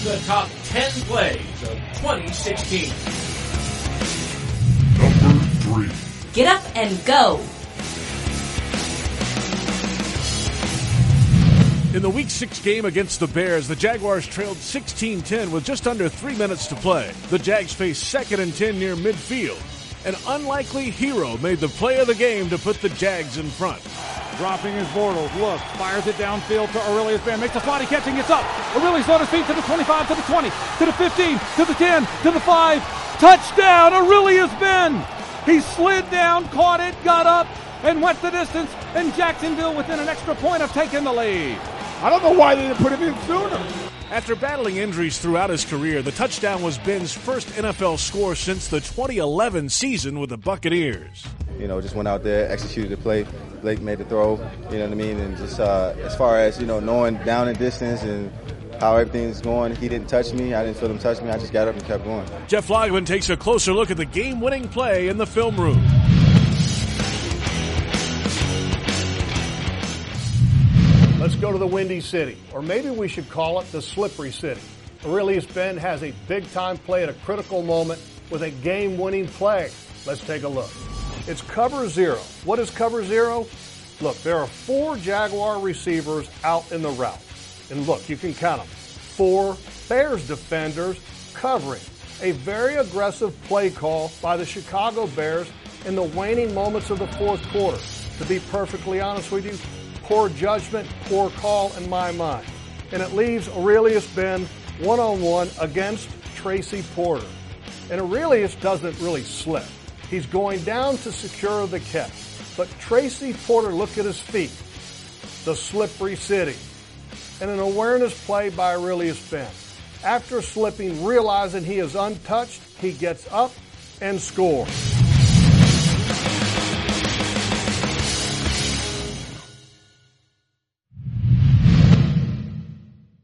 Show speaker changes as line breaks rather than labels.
the top 10 plays of 2016.
Number 3.
Get up and go.
In the Week 6 game against the Bears, the Jaguars trailed 16-10 with just under 3 minutes to play. The Jags faced 2nd and 10 near midfield. An unlikely hero made the play of the game to put the Jags in front.
Dropping his Bortles, looks, fires it downfield to Aurelius Ben, makes a sliding catch and gets up. Aurelius on his feet to the 25, to the 20, to the 15, to the 10, to the 5. Touchdown, Aurelius Ben! He slid down, caught it, got up, and went the distance, and Jacksonville within an extra point of taking the lead.
I don't know why they didn't put him in sooner.
After battling injuries throughout his career, the touchdown was Ben's first NFL score since the 2011 season with the Buccaneers.
You know, just went out there, executed the play. Blake made the throw, you know what I mean? And just as far as, you know, knowing down and distance and how everything's going, he didn't touch me. I didn't feel him touch me. I just got up and kept going.
Jeff Lageman takes a closer look at the game-winning play in the film room.
Let's go to the Windy City, or maybe we should call it the Slippery City. Aurelius Ben has a big-time play at a critical moment with a game-winning play. Let's take a look. It's cover zero. What is cover zero? Look, there are 4 Jaguar receivers out in the route. And look, you can count them. 4 Bears defenders covering. A very aggressive play call by the Chicago Bears in the waning moments of the fourth quarter. To be perfectly honest with you, poor judgment, poor call in my mind. And it leaves Aurelius Ben one-on-one against Tracy Porter. And Aurelius doesn't really slip. He's going down to secure the catch. But Tracy Porter, look at his feet. The Slippery City. And an awareness play by Aurelius Ben. After slipping, realizing he is untouched, he gets up and scores.